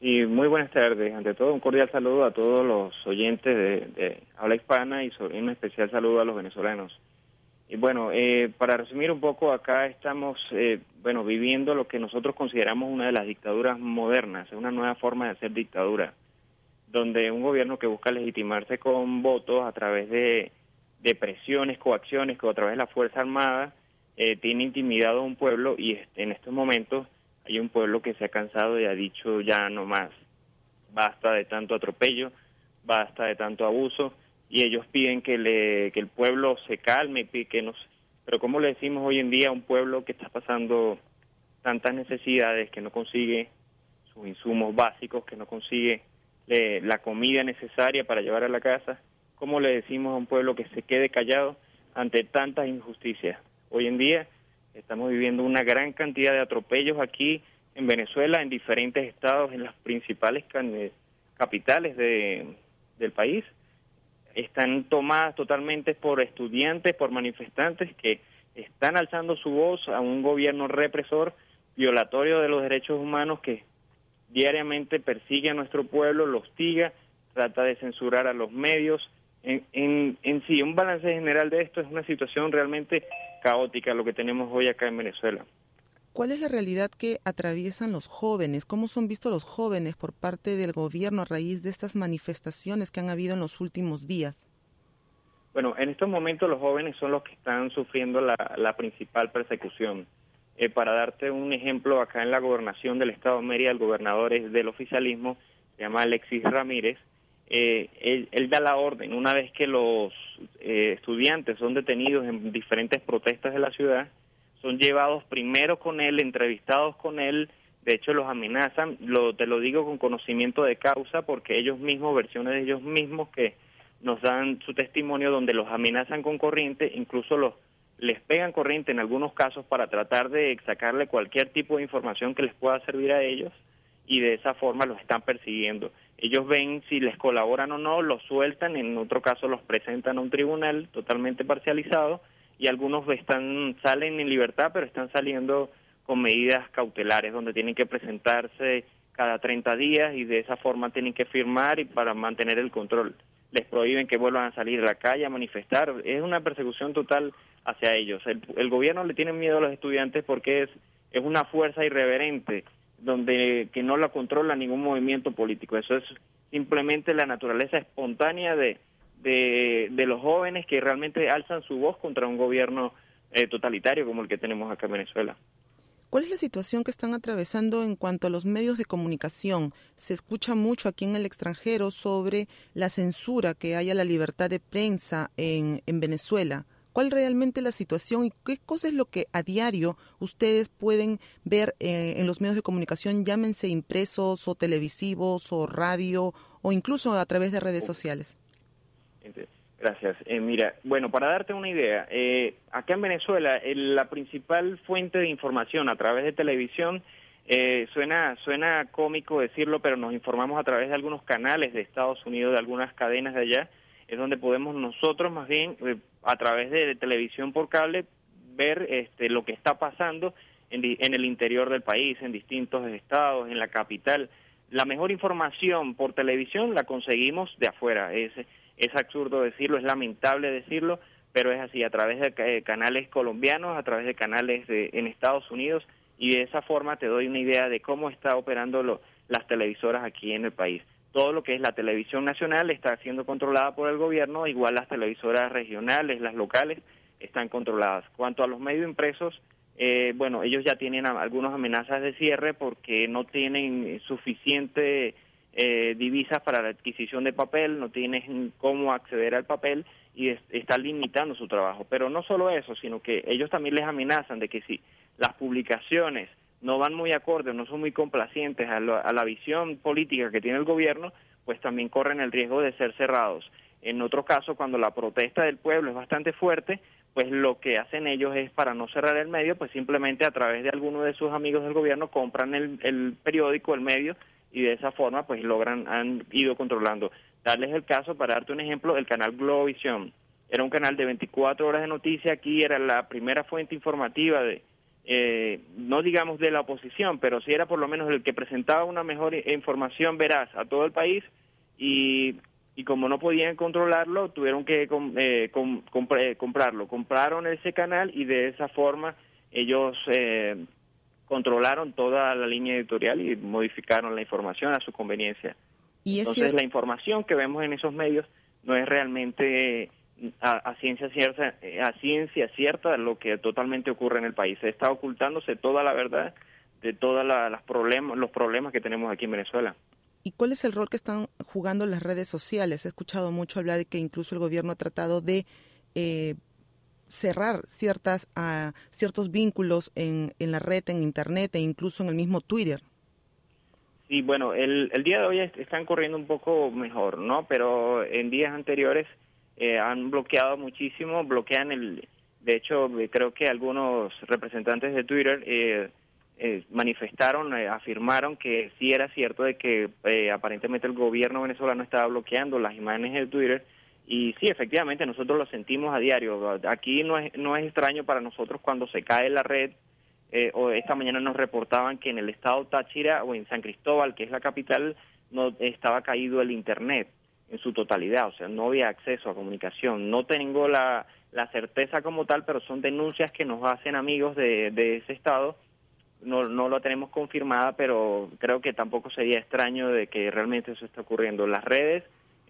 Sí, muy buenas tardes. Ante todo, un cordial saludo a todos los oyentes de habla hispana y un especial saludo a los venezolanos. Y bueno, para resumir un poco, acá estamos, viviendo lo que nosotros consideramos una de las dictaduras modernas, una nueva forma de hacer dictadura, donde un gobierno que busca legitimarse con votos a través de presiones, coacciones, que a través de la Fuerza Armada tiene intimidado a un pueblo y en estos momentos hay un pueblo que se ha cansado y ha dicho ya no más, basta de tanto atropello, basta de tanto abuso, y ellos piden que el pueblo se calme, pero ¿cómo le decimos hoy en día a un pueblo que está pasando tantas necesidades, que no consigue sus insumos básicos, que no consigue la comida necesaria para llevar a la casa? ¿Cómo le decimos a un pueblo que se quede callado ante tantas injusticias? Hoy en día estamos viviendo una gran cantidad de atropellos aquí en Venezuela, en diferentes estados, en las principales capitales del país. Están tomadas totalmente por estudiantes, por manifestantes que están alzando su voz a un gobierno represor, violatorio de los derechos humanos, que diariamente persigue a nuestro pueblo, lo hostiga, trata de censurar a los medios. En sí, un balance general de esto es una situación realmente caótica lo que tenemos hoy acá en Venezuela. ¿Cuál es la realidad que atraviesan los jóvenes? ¿Cómo son vistos los jóvenes por parte del gobierno a raíz de estas manifestaciones que han habido en los últimos días? Bueno, en estos momentos los jóvenes son los que están sufriendo la principal persecución. Para darte un ejemplo, acá en la gobernación del estado de Mérida, el gobernador es del oficialismo, se llama Alexis Ramírez. Él da la orden, una vez que los estudiantes son detenidos en diferentes protestas de la ciudad, son llevados primero con él, entrevistados con él, de hecho los amenazan, te lo digo con conocimiento de causa, porque ellos mismos, versiones de ellos mismos que nos dan su testimonio, donde los amenazan con corriente, incluso les pegan corriente en algunos casos para tratar de sacarle cualquier tipo de información que les pueda servir a ellos, y de esa forma los están persiguiendo. Ellos ven si les colaboran o no, los sueltan, en otro caso los presentan a un tribunal totalmente parcializado, y algunos salen en libertad, pero están saliendo con medidas cautelares, donde tienen que presentarse cada 30 días y de esa forma tienen que firmar y para mantener el control. Les prohíben que vuelvan a salir a la calle a manifestar. Es una persecución total hacia ellos. El gobierno le tiene miedo a los estudiantes porque es una fuerza irreverente, que no la controla ningún movimiento político. Eso es simplemente la naturaleza espontánea de los jóvenes que realmente alzan su voz contra un gobierno totalitario como el que tenemos acá en Venezuela. ¿Cuál es la situación que están atravesando en cuanto a los medios de comunicación? Se escucha mucho aquí en el extranjero sobre la censura que hay a la libertad de prensa en Venezuela. ¿Cuál realmente es la situación y qué cosa es lo que a diario ustedes pueden ver en los medios de comunicación, llámense impresos o televisivos o radio o incluso a través de redes sociales? Gracias. Mira, bueno, para darte una idea, acá en Venezuela la principal fuente de información a través de televisión, suena cómico decirlo, pero nos informamos a través de algunos canales de Estados Unidos, de algunas cadenas de allá, es donde podemos nosotros más bien, a través de televisión por cable, ver lo que está pasando en el interior del país, en distintos estados, en la capital. La mejor información por televisión la conseguimos de afuera. Es absurdo decirlo, es lamentable decirlo, pero es así, a través de canales colombianos, a través de canales en Estados Unidos, y de esa forma te doy una idea de cómo está operando las televisoras aquí en el país. Todo lo que es la televisión nacional está siendo controlada por el gobierno, igual las televisoras regionales, las locales, están controladas. Cuanto a los medios impresos, ellos ya tienen algunas amenazas de cierre porque no tienen suficiente divisas para la adquisición de papel, no tienen cómo acceder al papel y está limitando su trabajo. Pero no solo eso, sino que ellos también les amenazan de que si las publicaciones no van muy acorde, no son muy complacientes a la visión política que tiene el gobierno, pues también corren el riesgo de ser cerrados. En otro caso, cuando la protesta del pueblo es bastante fuerte, pues lo que hacen ellos es, para no cerrar el medio, pues simplemente a través de alguno de sus amigos del gobierno compran el periódico, el medio, y de esa forma pues han ido controlando. Darles el caso, para darte un ejemplo, el canal Globovisión. Era un canal de 24 horas de noticias, aquí era la primera fuente informativa no digamos de la oposición, pero sí era por lo menos el que presentaba una mejor información veraz a todo el país, y como no podían controlarlo, tuvieron que comprarlo. Compraron ese canal y de esa forma ellos controlaron toda la línea editorial y modificaron la información a su conveniencia. Y Entonces la información que vemos en esos medios no es realmente a ciencia cierta lo que totalmente ocurre en el país. Se está ocultándose toda la verdad de todos los problemas que tenemos aquí en Venezuela. ¿Y cuál es el rol que están jugando las redes sociales? He escuchado mucho hablar que incluso el gobierno ha tratado de cerrar ciertos vínculos en la red, en Internet e incluso en el mismo Twitter. Sí, bueno, el día de hoy están corriendo un poco mejor, ¿no? Pero en días anteriores han bloqueado muchísimo, de hecho, creo que algunos representantes de Twitter manifestaron, afirmaron que sí era cierto de que aparentemente el gobierno venezolano estaba bloqueando las imágenes de Twitter, y sí, efectivamente, nosotros lo sentimos a diario. Aquí no es extraño para nosotros cuando se cae la red. O esta mañana nos reportaban que en el estado Táchira o en San Cristóbal, que es la capital, no estaba caído el Internet en su totalidad, o sea, no había acceso a comunicación. No tengo la certeza como tal, pero son denuncias que nos hacen amigos de ese estado. No lo tenemos confirmada, pero creo que tampoco sería extraño de que realmente eso está ocurriendo. Las redes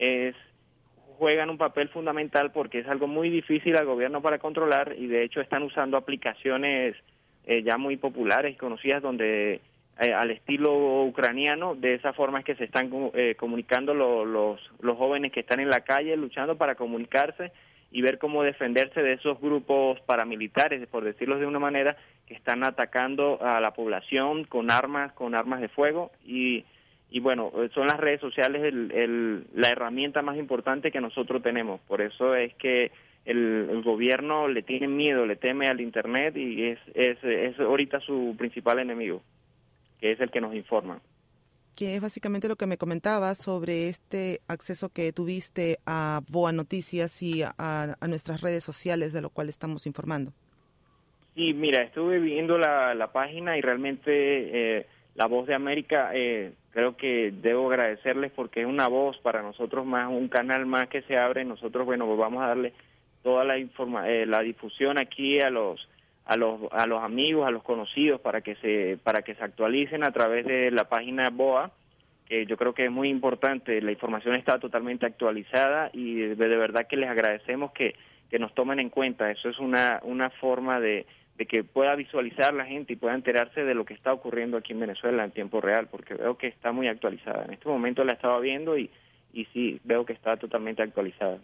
juegan un papel fundamental porque es algo muy difícil al gobierno para controlar, y de hecho están usando aplicaciones ya muy populares y conocidas donde al estilo ucraniano, de esa forma es que se están comunicando los jóvenes que están en la calle luchando para comunicarse y ver cómo defenderse de esos grupos paramilitares, por decirlo de una manera, que están atacando a la población con armas de fuego, y bueno, son las redes sociales la herramienta más importante que nosotros tenemos. Por eso es que el gobierno le tiene miedo, le teme al Internet, y es ahorita su principal enemigo, que es el que nos informa. Que es básicamente lo que me comentabas sobre este acceso que tuviste a Boa Noticias y a nuestras redes sociales, de lo cual estamos informando. Sí, mira, estuve viendo la página y realmente La Voz de América, creo que debo agradecerles porque es una voz para nosotros más, un canal más que se abre. Nosotros, bueno, pues vamos a darle toda la difusión aquí a los amigos, a los conocidos, para que se actualicen a través de la página BOA, que yo creo que es muy importante. La información está totalmente actualizada y de verdad que les agradecemos que nos tomen en cuenta. Eso es una forma de que pueda visualizar la gente y pueda enterarse de lo que está ocurriendo aquí en Venezuela en tiempo real, porque veo que está muy actualizada. En este momento la estaba viendo y sí, veo que está totalmente actualizada.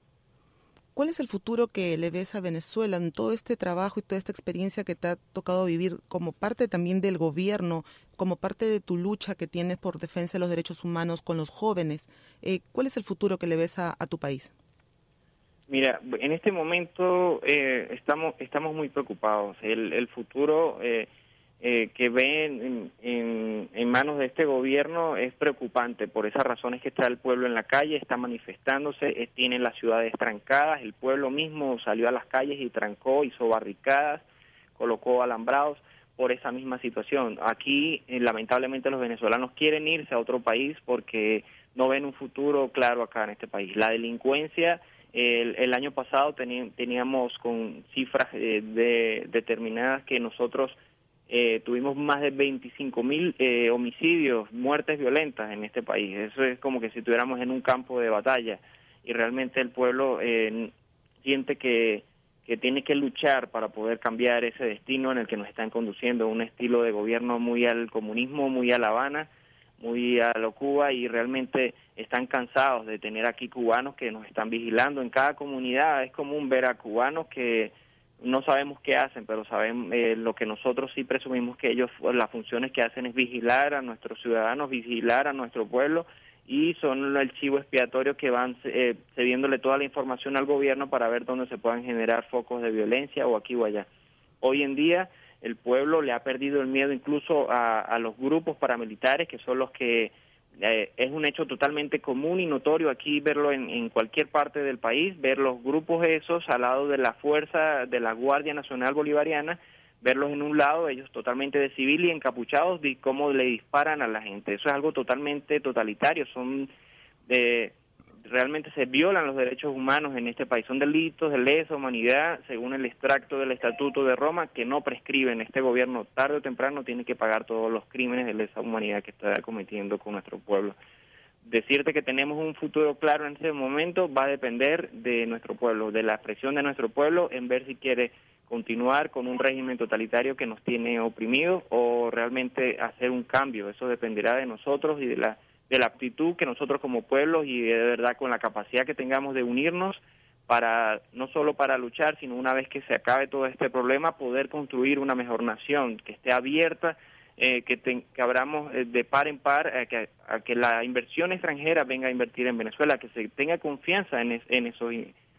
¿Cuál es el futuro que le ves a Venezuela en todo este trabajo y toda esta experiencia que te ha tocado vivir como parte también del gobierno, como parte de tu lucha que tienes por defensa de los derechos humanos con los jóvenes? ¿Cuál es el futuro que le ves a tu país? Mira, en este momento estamos muy preocupados. El futuro que ven en manos de este gobierno es preocupante. Por esas razones que está el pueblo en la calle, está manifestándose, tienen las ciudades trancadas, el pueblo mismo salió a las calles y trancó, hizo barricadas, colocó alambrados por esa misma situación. Aquí, lamentablemente, los venezolanos quieren irse a otro país porque no ven un futuro claro acá en este país. La delincuencia, el año pasado teníamos con cifras determinadas que nosotros tuvimos más de 25,000 homicidios, muertes violentas en este país. Eso es como que si estuviéramos en un campo de batalla, y realmente el pueblo siente que tiene que luchar para poder cambiar ese destino en el que nos están conduciendo, un estilo de gobierno muy al comunismo, muy a La Habana, muy a lo Cuba, y realmente están cansados de tener aquí cubanos que nos están vigilando. En cada comunidad es común ver a cubanos que no sabemos qué hacen, pero sabemos lo que nosotros sí presumimos que ellos, las funciones que hacen es vigilar a nuestros ciudadanos, vigilar a nuestro pueblo, y son el chivo expiatorio que van cediéndole toda la información al gobierno para ver dónde se puedan generar focos de violencia o aquí o allá. Hoy en día el pueblo le ha perdido el miedo incluso a los grupos paramilitares, que son los que es un hecho totalmente común y notorio aquí verlo en cualquier parte del país, ver los grupos esos al lado de la fuerza de la Guardia Nacional Bolivariana, verlos en un lado, ellos totalmente de civil y encapuchados, de cómo le disparan a la gente. Eso es algo totalmente totalitario, realmente se violan los derechos humanos en este país, son delitos de lesa humanidad, según el extracto del Estatuto de Roma, que no prescriben. Este gobierno tarde o temprano tiene que pagar todos los crímenes de lesa humanidad que está cometiendo con nuestro pueblo. Decirte que tenemos un futuro claro en este momento va a depender de nuestro pueblo, de la expresión de nuestro pueblo, en ver si quiere continuar con un régimen totalitario que nos tiene oprimidos o realmente hacer un cambio. Eso dependerá de nosotros y de la aptitud que nosotros como pueblos y de verdad con la capacidad que tengamos de unirnos para no solo para luchar, sino una vez que se acabe todo este problema, poder construir una mejor nación que esté abierta, que abramos de par en par a que la inversión extranjera venga a invertir en Venezuela, que se tenga confianza en esos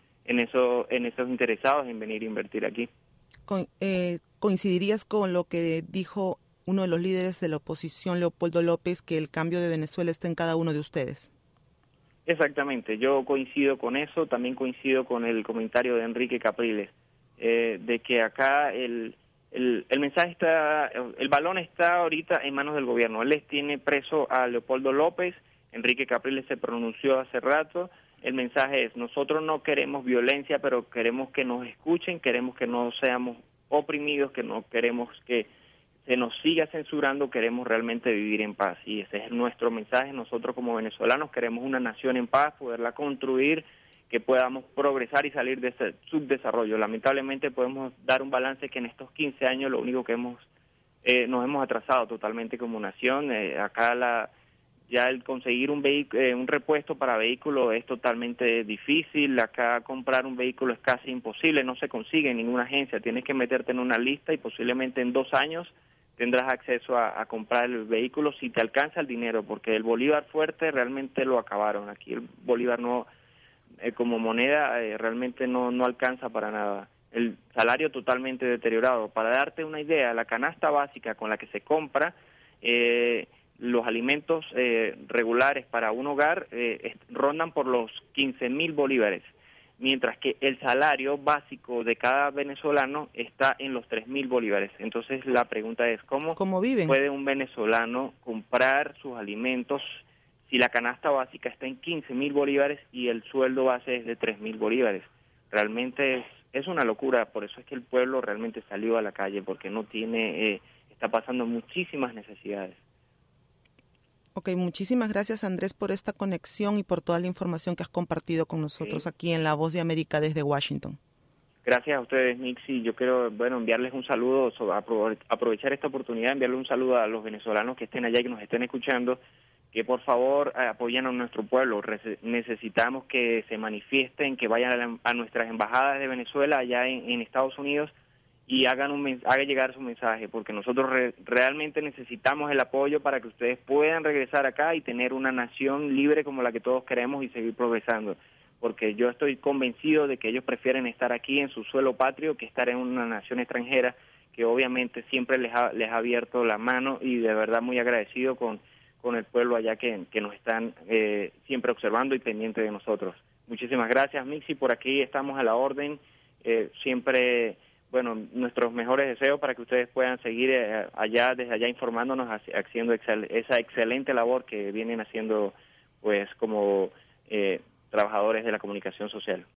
interesados en venir a invertir aquí. ¿Coincidirías con lo que dijo uno de los líderes de la oposición, Leopoldo López, que el cambio de Venezuela está en cada uno de ustedes? Exactamente, yo coincido con eso, también coincido con el comentario de Enrique Capriles, de que acá el mensaje está, el balón está ahorita en manos del gobierno. Él tiene preso a Leopoldo López, Enrique Capriles se pronunció hace rato. El mensaje es: nosotros no queremos violencia, pero queremos que nos escuchen, queremos que no seamos oprimidos, que no queremos que se nos siga censurando, queremos realmente vivir en paz. Y ese es nuestro mensaje. Nosotros como venezolanos queremos una nación en paz, poderla construir, que podamos progresar y salir de ese subdesarrollo. Lamentablemente podemos dar un balance que en estos 15 años lo único que nos hemos atrasado totalmente como nación. Ya el conseguir un repuesto para vehículo es totalmente difícil. Acá comprar un vehículo es casi imposible, no se consigue en ninguna agencia. Tienes que meterte en una lista y posiblemente en 2 años tendrás acceso a comprar el vehículo si te alcanza el dinero, porque el bolívar fuerte realmente lo acabaron. Aquí el bolívar no, como moneda, realmente no alcanza para nada. El salario totalmente deteriorado. Para darte una idea, la canasta básica con la que se compra los alimentos regulares para un hogar rondan por los 15.000 bolívares, mientras que el salario básico de cada venezolano está en los 3.000 bolívares. Entonces la pregunta es, ¿cómo viven? puede un venezolano comprar sus alimentos si la canasta básica está en 15.000 bolívares y el sueldo base es de 3.000 bolívares? Realmente es una locura. Por eso es que el pueblo realmente salió a la calle, porque está pasando muchísimas necesidades. Ok, muchísimas gracias, Andrés, por esta conexión y por toda la información que has compartido con nosotros aquí en La Voz de América desde Washington. Gracias a ustedes, Nixie. Yo quiero enviarles un saludo, aprovechar esta oportunidad, enviarle un saludo a los venezolanos que estén allá y que nos estén escuchando, que por favor apoyen a nuestro pueblo. Necesitamos que se manifiesten, que vayan a nuestras embajadas de Venezuela allá en Estados Unidos y hagan llegar su mensaje, porque nosotros realmente necesitamos el apoyo para que ustedes puedan regresar acá y tener una nación libre como la que todos queremos y seguir progresando, porque yo estoy convencido de que ellos prefieren estar aquí en su suelo patrio que estar en una nación extranjera que obviamente siempre les ha abierto la mano, y de verdad muy agradecido con el pueblo allá que nos están siempre observando y pendiente de nosotros. Muchísimas gracias, Mixi, por aquí estamos a la orden, siempre... nuestros mejores deseos para que ustedes puedan seguir desde allá informándonos, haciendo esa excelente labor que vienen haciendo pues como trabajadores de la comunicación social.